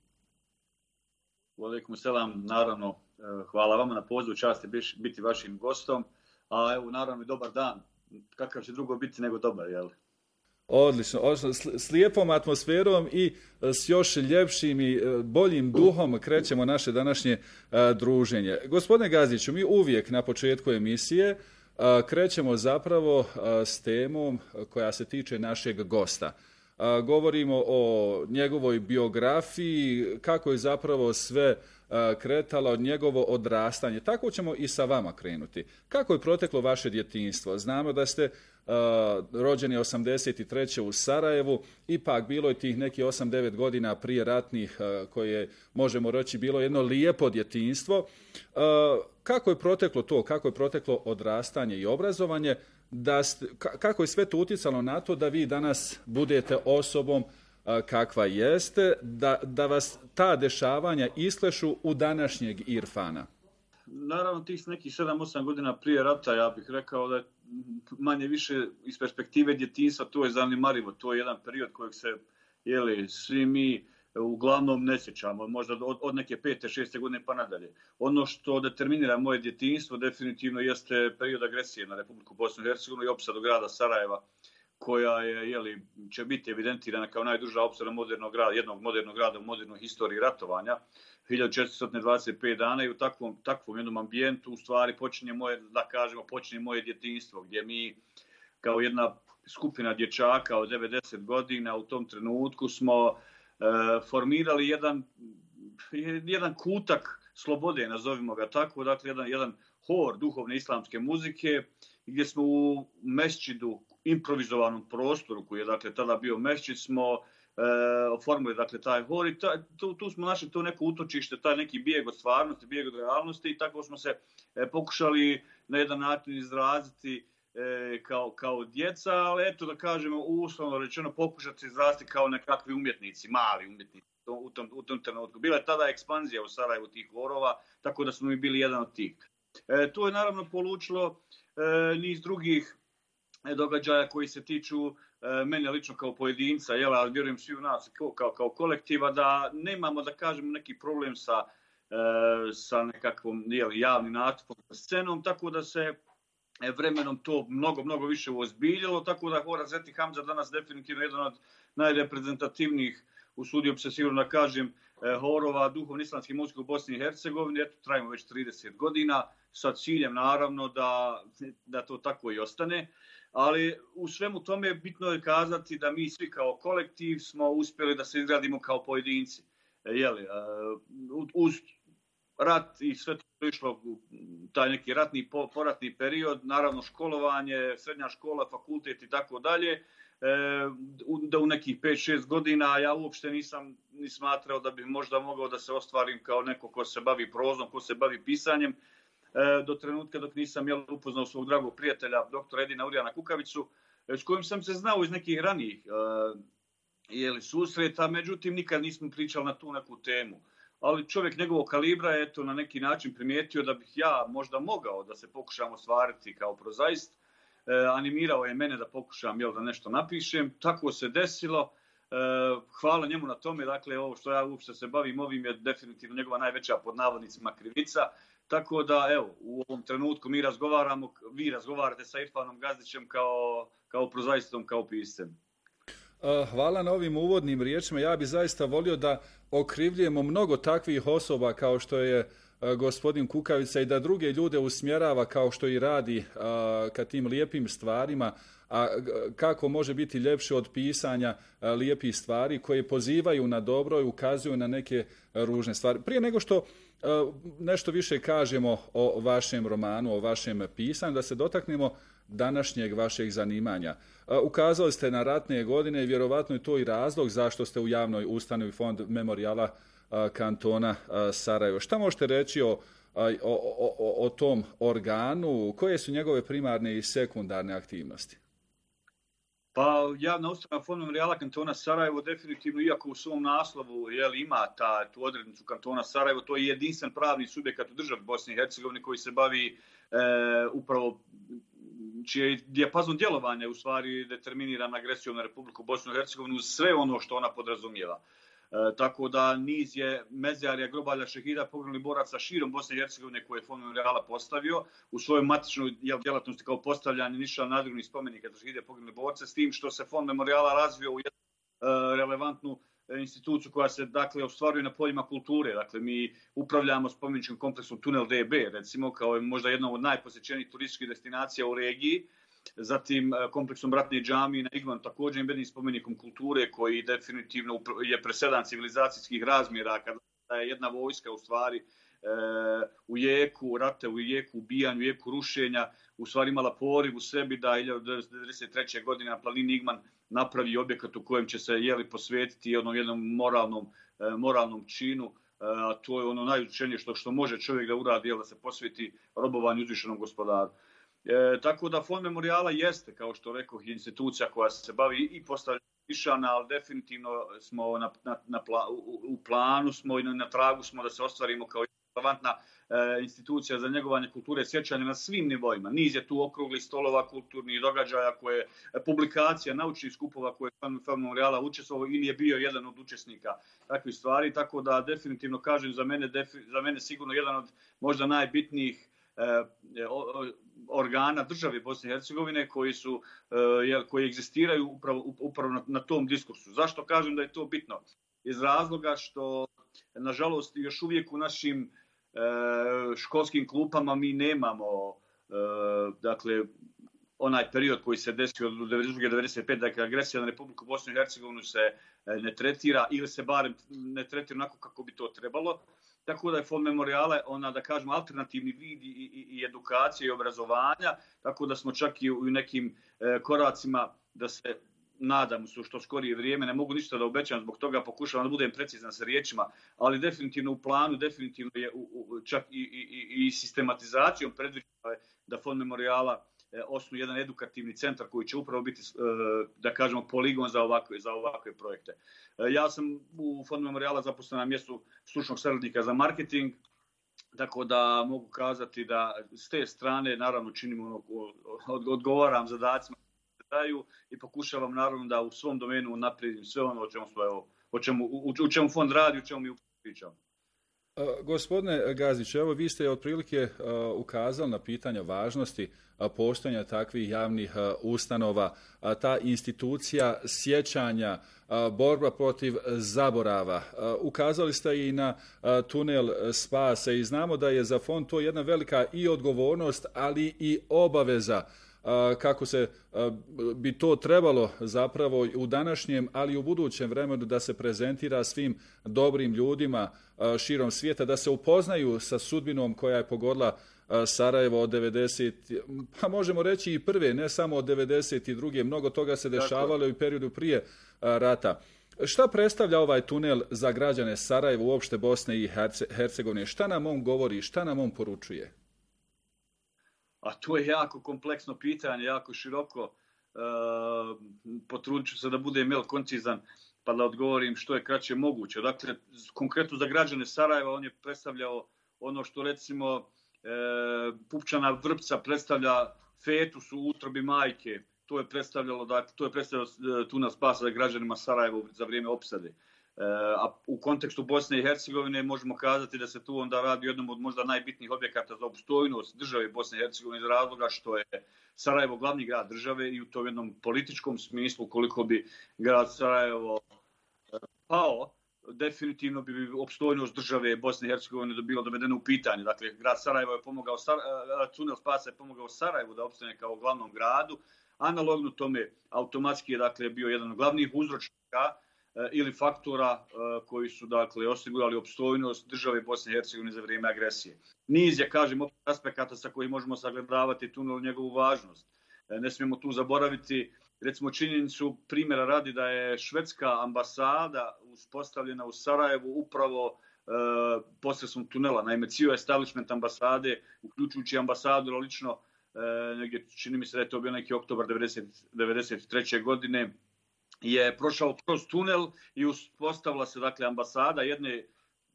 Alaikum selam, naravno. Hvala vama na pozivu, čast je biti vašim gostom, a evo naravno i dobar dan, kakav će drugo biti nego dobar, jel?
Odlično, odlično, s lijepom atmosferom i s još ljepšim i boljim duhom krećemo naše današnje a, druženje. Gospodine Gazdiću, mi uvijek na početku emisije a, krećemo zapravo a, s temom koja se tiče našeg gosta. A, govorimo o njegovoj biografiji, kako je zapravo sve kretala od njegovo odrastanje. Tako ćemo i sa vama krenuti. Kako je proteklo vaše djetinjstvo? Znamo da ste uh, rođeni osamdeset treće u Sarajevu, ipak bilo je tih neki osam devet godina prije ratnih uh, koje, možemo reći, bilo jedno lijepo djetinjstvo. Uh, kako je proteklo to? Kako je proteklo odrastanje i obrazovanje? Da ste, kako je sve to utjecalo na to da vi danas budete osobom kakva jeste, da, da vas ta dešavanja isklešu u današnjeg Irfana?
Naravno, tih nekih sedam osam godina prije rata, ja bih rekao da je manje više iz perspektive djetinjstva, to je zanimljivo, to je jedan period kojeg se, jeli, svi mi uglavnom ne sjećamo, možda od, od neke pete, šeste godine pa nadalje. Ono što determinira moje djetinjstvo definitivno jeste period agresije na Republiku Bosnu i Hercegovinu i opsadu grada Sarajeva, koja je, jeli, će biti evidentirana kao najduža opsada modernog grada, jednog modernog grada u modernoj historiji ratovanja, hiljadu četiristo dvadeset pet dana, i u takvom, takvom jednom ambijentu u stvari počinje moje, da kažemo, počinje moje djetinjstvo, gdje mi kao jedna skupina dječaka od devedeset godina u tom trenutku smo e, formirali jedan, jedan kutak slobode, nazovimo ga tako, dakle jedan, jedan hor duhovne islamske muzike, gdje smo u mesdžidu, improvizovanom prostoru koji je dakle tada bio mesdžid, smo e, oformuje dakle taj hor i ta, tu, tu smo našli to neko utočište, taj neki bijeg od stvarnosti, bijeg od realnosti i tako smo se e, pokušali na jedan način izraziti e, kao, kao djeca, ali eto da kažemo uslovno rečeno pokušati izraziti kao nekakvi umjetnici, mali umjetnici u tom, u tom trenutku. Bila je tada ekspanzija u Sarajevu tih horova, tako da smo mi bili jedan od tih. E, to je naravno polučilo e, niz drugih događaja koji se tiču mene lično kao pojedinca, jel, ali vjerujem svi u nas kao, kao, kao kolektiva, da nemamo, da kažemo, neki problem sa, e, sa nekakvom jel, javnim nastupom sa scenom, tako da se vremenom to mnogo, mnogo više uozbiljilo, tako da Hor Hazreti Hamza danas definitivno jedan od najreprezentativnijih, usudio bi se sigurno da kažem, horova duhovno islamske muzike u Bosni i Hercegovini. Eto, trajimo već trideset godina, sa ciljem naravno da, da to tako i ostane. Ali u svemu tome bitno je kazati da mi svi kao kolektiv smo uspjeli da se izgradimo kao pojedinci. Jeli, uz rat i sve to išlo u taj neki ratni, poratni period, naravno školovanje, srednja škola, fakultet i tako dalje, da u nekih pet šest godina ja uopšte nisam ni smatrao da bi možda mogao da se ostvarim kao neko ko se bavi prozom, ko se bavi pisanjem, do trenutka dok nisam jel, upoznao svog dragog prijatelja, doktora Edina Urijana Kukavicu, s kojim sam se znao iz nekih ranijih jeli, susreta, međutim nikad nismo pričali na tu neku temu. Ali čovjek njegovog kalibra je eto, na neki način primijetio da bih ja možda mogao da se pokušam ostvariti kao prozaist. E, animirao je mene da pokušam jel, da nešto napišem. Tako se desilo. E, hvala njemu na tome. Dakle, ovo što ja uopšte se bavim ovim je definitivno njegova najveća pod navodnicima krivica. Tako da, evo, u ovom trenutku mi razgovaramo, vi razgovarate sa Irfanom Gazdićem kao, kao prozaistom, kao piscem.
Hvala na ovim uvodnim riječima. Ja bih zaista volio da okrivljujemo mnogo takvih osoba kao što je gospodin Kukavica i da druge ljude usmjerava kao što i radi ka tim lijepim stvarima, a kako može biti ljepše od pisanja lijepih stvari koje pozivaju na dobro i ukazuju na neke ružne stvari. Prije nego što nešto više kažemo o vašem romanu, o vašem pisanju, da se dotaknemo današnjeg vašeg zanimanja. Ukazali ste na ratne godine i vjerovatno je to i razlog zašto ste u javnoj ustanovi Fond memorijala kantona Sarajevo. Šta možete reći o, o, o, o tom organu? Koje su njegove primarne i sekundarne aktivnosti?
Pa javna ustanova Fond memorijala kantona Sarajevo definitivno, iako u svom naslovu jel, ima ta, tu odrednicu kantona Sarajevo, to je jedinstven pravni subjekat u državi Bosne i Hercegovine koji se bavi e, upravo čije dijapazon djelovanja u stvari determiniran agresijom na Republiku Bosnu i Hercegovinu uz sve ono što ona podrazumijeva. E, tako da niz je mezarija, grobalja, šehida, poginulih boraca širom Bosne i Hercegovine koje je Fond memorijala postavio u svojoj matičnoj djelatnosti kao postavljanje niša nadgrobnih spomenika za šehide, poginulih borce, s tim što se Fond memorijala razvio u jednu e, relevantnu instituciju koja se dakle ostvaruje na poljima kulture. Dakle, mi upravljamo spomeničkim kompleksom Tunel D B, recimo, kao je možda jedna od najposjećenijih turističkih destinacija u regiji. Zatim kompleksom Ratne džamije na Igmanu, također bednim spomenikom kulture koji definitivno je presedan civilizacijskih razmjera kada je jedna vojska u stvari e, u jeku rate, u jeku ubijanja, u jeku rušenja, u stvari imala poriv u sebi da hiljadu devetsto devedeset treće. godine na planini Igman napravi objekat u kojem će se jeli posvetiti onom jednom moralnom, e, moralnom činu, a to je ono najučenije što, što može čovjek da uradi, jel, da se posveti robovanju uzvišenom gospodaru. E, tako da Fond memorijala jeste, kao što rekoh, institucija koja se bavi i postavljanjem nišana, ali definitivno smo na, na, na pla, u, u planu smo i na, na tragu smo da se ostvarimo kao relevantna e, institucija za njegovanje kulture sjećanja na svim nivoima. Niz je tu okruglih stolova, kulturnih događaja, koje, publikacija, naučnih skupova koje je Fond memorijala učestvovao ili je bio jedan od učesnika takvih stvari. Tako da definitivno kažem za mene, defi, za mene sigurno jedan od možda najbitnijih e, o, organa države Bosne i Hercegovine koji su jel, koji egzistiraju upravo, upravo na, na tom diskursu. Zašto kažem da je to bitno? Iz razloga što nažalost još uvijek u našim e, školskim klupama mi nemamo e, dakle onaj period koji se desio od devedeset druge do devedeset pete. Dakle agresija na Republiku Bosnu i Hercegovinu se ne tretira ili se barem ne tretira onako kako bi to trebalo. Tako da je Fond memorijala ona, da kažemo, alternativni vid i, i, i edukacije i obrazovanja, tako da smo čak i u nekim e, koracima da se nadam se u što skorije vrijeme, ne mogu ništa da obećam, zbog toga pokušavam da budem precizan sa riječima, ali definitivno u planu, definitivno je u, u, čak i, i, i sistematizacijom predviđeno da Fond memorijala osnuje jedan edukativni centar koji će upravo biti, da kažemo, poligon za ovakve, za ovakve projekte. Ja sam u Fondu memorijala zaposlen na mjestu stručnog saradnika za marketing, tako da mogu kazati da s te strane naravno činimo, odgovaram zadacima daju i pokušavam naravno da u svom domenu naprijedim sve ono o čemu, evo, o čemu, u, u čemu fond radi, u čemu mi pričamo.
Uh, gospodine Gazić, evo vi ste otprilike uh, ukazali na pitanje važnosti uh, postojanja takvih javnih uh, ustanova, uh, ta institucija sjećanja, uh, borba protiv zaborava. Uh, ukazali ste i na uh, tunel spasa i znamo da je za fond to jedna velika i odgovornost, ali i obaveza. Kako se bi to trebalo zapravo u današnjem, ali i u budućem vremenu da se prezentira svim dobrim ljudima širom svijeta, da se upoznaju sa sudbinom koja je pogodila Sarajevo od devedeset, pa možemo reći i prve, ne samo od devedeset druge. Mnogo toga se dešavalo i u periodu prije rata. Šta predstavlja ovaj tunel za građane Sarajeva, uopšte Bosne i Hercegovine? Šta nam on govori, šta nam on poručuje?
A to je jako kompleksno pitanje, jako široko. E, potrudit ću se da budem jel koncizan pa da odgovorim što je kraće moguće. Dakle, konkretno za građane Sarajeva on je predstavljao ono što recimo e, pupčana vrpca predstavlja fetus u utrobi majke. To je predstavljalo, dakle, to je predstavljalo tunel spasa za građanima Sarajeva za vrijeme opsade. A u kontekstu Bosne i Hercegovine možemo kazati da se tu onda radi o jednom od možda najbitnijih objekata za opstojnost države Bosne i Hercegovine iz razloga što je Sarajevo glavni grad države i u tom jednom političkom smislu koliko bi grad Sarajevo pao, definitivno bi opstojnost države Bosne i Hercegovine bilo dovedeno u pitanje. Dakle, grad Sarajevo je pomogao, tunel spasa je pomogao Sarajevu da opstane kao glavnom gradu. Analogno tome automatski je dakle bio jedan od glavnih uzročnika ili faktora koji su dakle osigurali opstojnost države Bosne i Hercegovine za vrijeme agresije. Niz je, kažem, aspekata sa kojih možemo sagledavati tunel njegovu važnost. Ne smijemo tu zaboraviti, recimo, činjenicu primjera radi da je švedska ambasada uspostavljena u Sarajevu upravo e, posredstvom tunela. Naime, cijel establishment ambasade, uključujući ambasadora lično, e, negdje čini mi se da je to bio neki oktobar devedeset treće godine, je prošao kroz tunel i uspostavila se dakle ambasada jedne,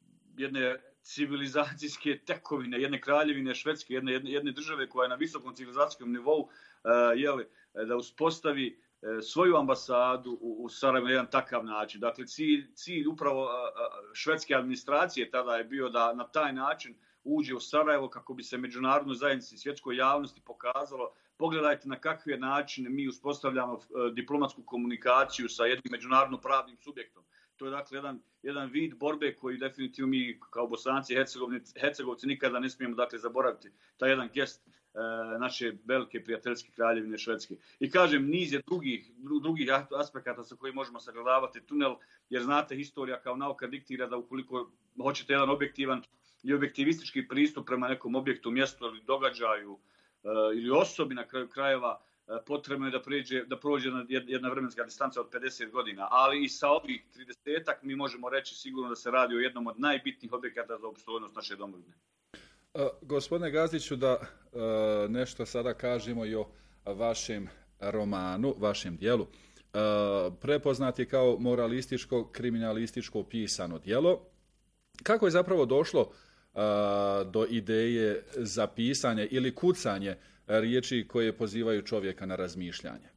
jedne civilizacijske tekovine, jedne kraljevine Švedske, jedne, jedne, jedne države koja je na visokom civilizacijskom nivou uh, jeli, da uspostavi uh, svoju ambasadu u, u Sarajevu na jedan takav način. Dakle, cilj, cilj upravo uh, švedske administracije tada je bio da na taj način uđe u Sarajevo kako bi se međunarodnoj zajednici i svjetskoj javnosti pokazalo. Pogledajte na kakve načine mi uspostavljamo diplomatsku komunikaciju sa jednim međunarodno pravnim subjektom. To je dakle jedan, jedan vid borbe koji definitivno mi kao Bosanci i Hercegovci nikada ne smijemo dakle zaboraviti. Taj jedan gest e, naše velike prijateljske kraljevine Švedske. I kažem, niz je drugih, drugih aspekata sa kojih možemo sagledavati tunel, jer znate, historija kao nauka diktira da ukoliko hoćete jedan objektivan i objektivistički pristup prema nekom objektu, mjestu ili događaju, ili osobi na kraju krajeva, potrebno je da, pređe, da prođe jedna vremenska distanca od pedeset godina. Ali i sa ovih tridesetak mi možemo reći sigurno da se radi o jednom od najbitnijih objekata za opstojnost naše domovine.
Uh, gospodine Gazdiću, da uh, nešto sada kažemo i o vašem romanu, vašem dijelu. Uh, prepoznat je kao moralističko, kriminalističko pisano djelo. Kako je zapravo došlo do ideje za pisanje ili kucanje riječi koje pozivaju čovjeka na razmišljanje?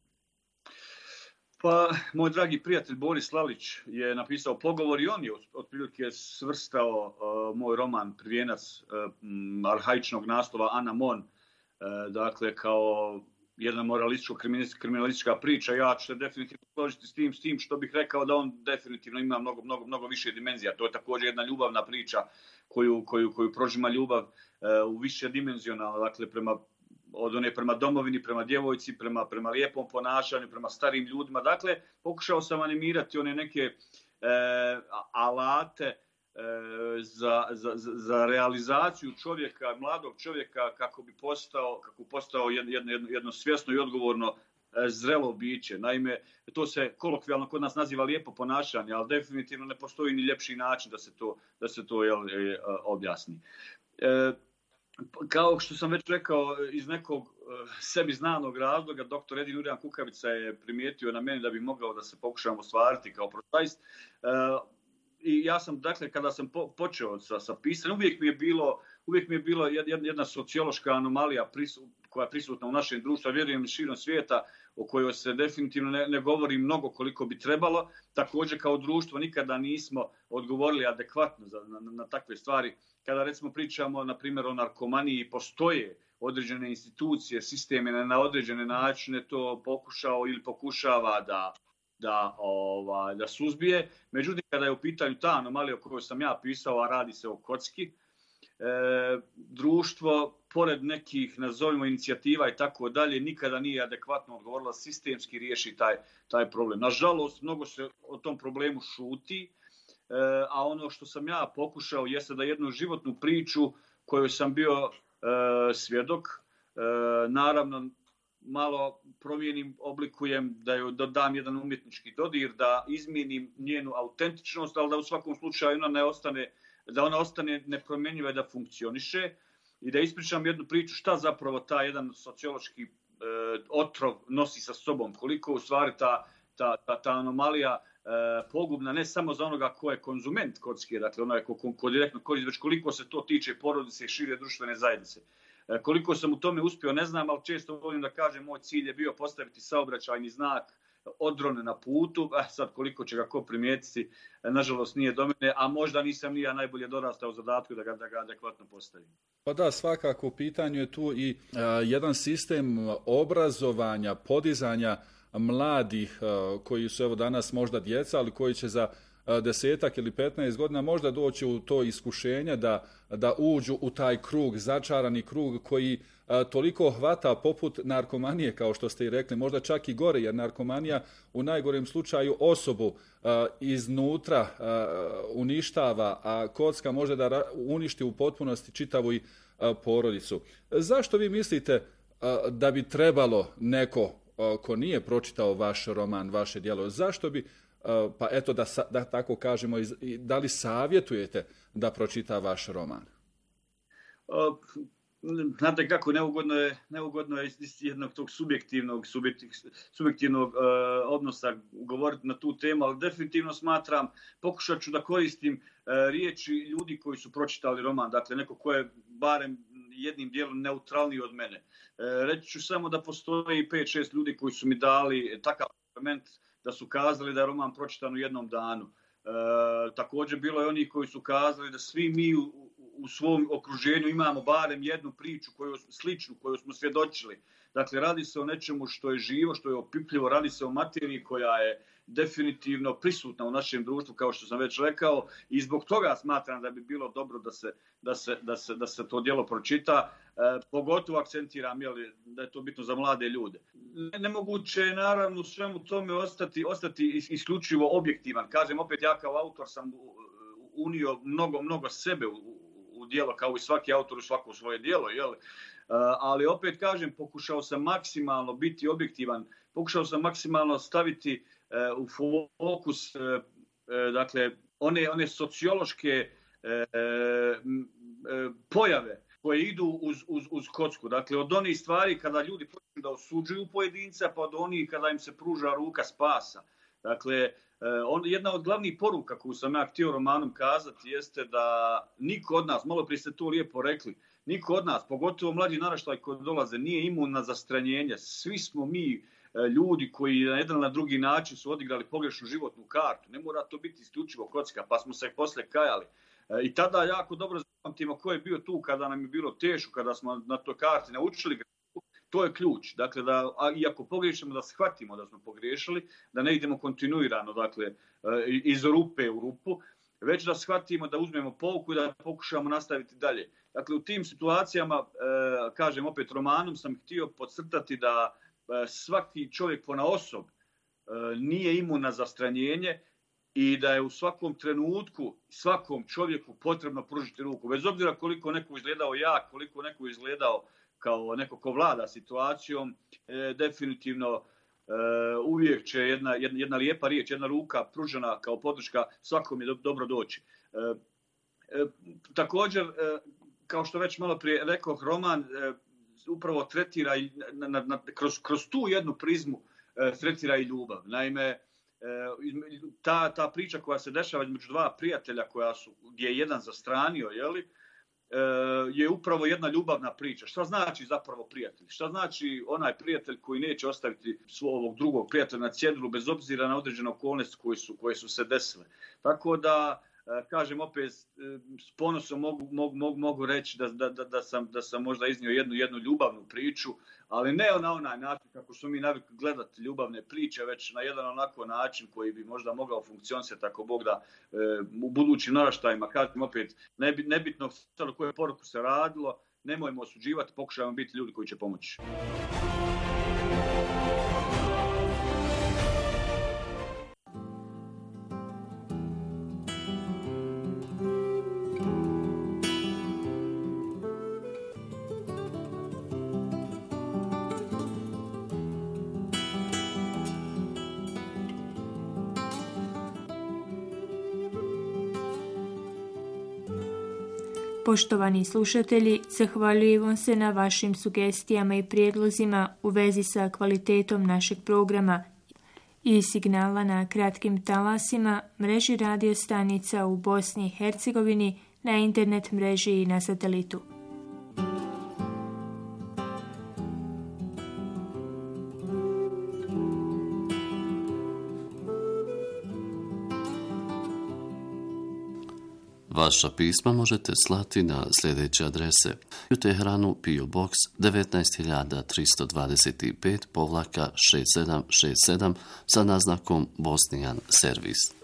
Pa, moj dragi prijatelj Boris Lalić je napisao pogovor i on je otprilike svrstao uh, moj roman Prvijenac uh, arhaičnog naslova Anamon, uh, dakle kao jedna moralističko-kriminalistička priča. Ja ću se definitivno složiti s tim, s tim što bih rekao da on definitivno ima mnogo, mnogo, mnogo više dimenzija. To je također jedna ljubavna priča koju, koju, koju prožima ljubav uh, u više dimenzionalno, dakle prema, od one prema domovini, prema djevojci, prema, prema lijepom ponašanju, prema starim ljudima. Dakle, pokušao sam animirati one neke uh, alate Za, za, za realizaciju čovjeka, mladog čovjeka kako bi postao, kako postao jedno, jedno, jedno svjesno i odgovorno zrelo biće. Naime, to se kolokvijalno kod nas naziva lijepo ponašanje, ali definitivno ne postoji ni ljepši način da se to, da se to jel, objasni. E, kao što sam već rekao, iz nekog sebi znanog razloga, doktor Edin Urijan Kukavica je primijetio na meni da bi mogao da se pokušam ostvariti kao protagonist. E, I ja sam, dakle, kada sam po, počeo sa, sa pisanjem, uvijek mi je bilo, uvijek mi je bilo jedna, jedna sociološka anomalija prisu, koja je prisutna u našem društvu, vjerujem širom svijeta, o kojoj se definitivno ne, ne govori mnogo koliko bi trebalo. Također kao društvo nikada nismo odgovorili adekvatno za, na, na takve stvari. Kada recimo pričamo na primjer o narkomaniji, postoje određene institucije, sisteme na određene načine to pokušao ili pokušava da da ovaj da suzbije. Međutim, kada je u pitanju ta anomalija o kojoj sam ja pisao, a radi se o kocki, e, društvo pored nekih, nazovimo, inicijativa i tako dalje, nikada nije adekvatno odgovorilo sistemski riješi taj taj problem. Nažalost, mnogo se o tom problemu šuti, e, a ono što sam ja pokušao jeste da jednu životnu priču koju sam bio e, svjedok, e, naravno malo promijenim, oblikujem, da joj dodam jedan umjetnički dodir, da izmijenim njenu autentičnost, ali da u svakom slučaju ona ne ostane, da ona ostane nepromjenjiva i da funkcioniše, i da ispričam jednu priču šta zapravo ta jedan sociološki e, otrov nosi sa sobom, koliko u stvari ta, ta, ta, ta anomalija e, pogubna ne samo za onoga ko je konzument kocke, dakle onaj ko, ko, ko direktno koristi, već koliko se to tiče porodice i šire društvene zajednice. Koliko sam u tome uspio, ne znam, ali često volim da kažem, moj cilj je bio postaviti saobraćajni znak odrone na putu, a sad koliko će ga ko primijetiti, nažalost nije do mene, a možda nisam ni ja najbolje dorastao u zadatku da ga, da ga adekvatno postavim.
Pa da, svakako u pitanju je tu i a, jedan sistem obrazovanja, podizanja mladih a, koji su evo danas možda djeca, ali koji će za desetak ili petnaest godina možda doći u to iskušenje da, da uđu u taj krug, začarani krug koji a, toliko hvata poput narkomanije, kao što ste i rekli, možda čak i gore, jer narkomanija u najgorem slučaju osobu a, iznutra a, uništava, a kocka može da ra, uništi u potpunosti čitavu i a, porodicu. Zašto vi mislite a, da bi trebalo neko a, ko nije pročitao vaš roman, vaše djelo, zašto bi pa eto da, da tako kažemo, da li savjetujete da pročita vaš roman?
Znate kako, neugodno je, neugodno je iz jednog tog subjektivnog, subjektivnog uh, odnosa govoriti na tu temu, ali definitivno smatram, pokušat ću da koristim uh, riječi ljudi koji su pročitali roman, dakle neko ko je barem jednim dijelom neutralniji od mene. Uh, reći ću samo da postoji pet šest ljudi koji su mi dali takav argument da su kazali da je roman pročitan u jednom danu. E, također bilo je oni koji su kazali da svi mi u, u svom okruženju imamo barem jednu priču koju, sličnu koju smo svjedočili. Dakle, radi se o nečemu što je živo, što je opipljivo, radi se o materiji koja je definitivno prisutna u našem društvu, kao što sam već rekao, i zbog toga smatram da bi bilo dobro da se, da se, da se, da se to djelo pročita. E, pogotovo akcentiram jeli, da je to bitno za mlade ljude. Nemoguće je naravno u svemu tome ostati, ostati isključivo objektivan. Kažem, opet ja kao autor sam unio mnogo, mnogo sebe u, u djelo, kao i svaki autor u svako svoje djelo, jel? Ali opet kažem, pokušao sam maksimalno biti objektivan, pokušao sam maksimalno staviti u fokus dakle one one sociološke pojave koje idu uz, uz, uz kocku. Dakle, od onih stvari kada ljudi počnu da osuđuju pojedinca, pa do onih kada im se pruža ruka spasa. Dakle, on, jedna od glavnih poruka koju sam ja htio romanom kazati jeste da niko od nas, malo prije ste to lijepo rekli, niko od nas, pogotovo mlađi naraštaj koji dolaze, nije imun na zastranjenje. Svi smo mi ljudi koji na jedan na drugi način su odigrali pogrešnu životnu kartu. Ne mora to biti isključivo kocka, pa smo se posle kajali. I tada jako dobro zapamtimo ko je bio tu kada nam je bilo teško, kada smo na toj karti naučili. To je ključ. Dakle, da, a, iako pogriješimo, da shvatimo da smo pogriješili, da ne idemo kontinuirano, dakle, iz rupe u rupu, već da shvatimo, da uzmemo pouku i da pokušamo nastaviti dalje. Dakle, u tim situacijama, kažem opet, romanom sam htio podcrtati da svaki čovjek ponaosob nije imun na zastranjenje i da je u svakom trenutku svakom čovjeku potrebno pružiti ruku. Bez obzira koliko neko izgledao jak, koliko neko izgledao kao neko ko vlada situacijom, e, definitivno uvijek će jedna, jedna, jedna lijepa riječ, jedna ruka pružena kao podrška svakom je do, dobro doći. Također, kao što već malo prije rekao, roman upravo tretira i na, na, na, kroz, kroz tu jednu prizmu tretira i ljubav. Naime, ta, ta priča koja se dešava između dva prijatelja koja su, gdje je jedan zastranio, jeli, je upravo jedna ljubavna priča. Šta znači zapravo prijatelj? Šta znači onaj prijatelj koji neće ostaviti svog drugog prijatelja na cjedilu bez obzira na određene okolnosti koje su, koje su se desile. Tako da, kažem opet, s ponosom mogu, mogu, mogu, mogu reći da, da, da, da, sam, da sam možda iznio jednu, jednu ljubavnu priču, ali ne na onaj način kako su mi navikli gledati ljubavne priče, već na jedan onako način koji bi možda mogao funkcionisati ako Bog da e, u budućim naraštajima. Kažem opet, nebitno o koje poruku se radilo, nemojmo osuđivati, pokušajmo biti ljudi koji će pomoći.
Poštovani slušatelji, zahvaljujemo se na vašim sugestijama i prijedlozima u vezi sa kvalitetom našeg programa i signala na kratkim talasima, mreži radio stanica u Bosni i Hercegovini, na internet mreži i na satelitu.
Vaša pisma možete slati na sljedeće adrese: u Teheranu P O Box devetnaest hiljada tristo dvadeset pet povlaka šest sedam šest sedam sa naznakom Bosnian Servis.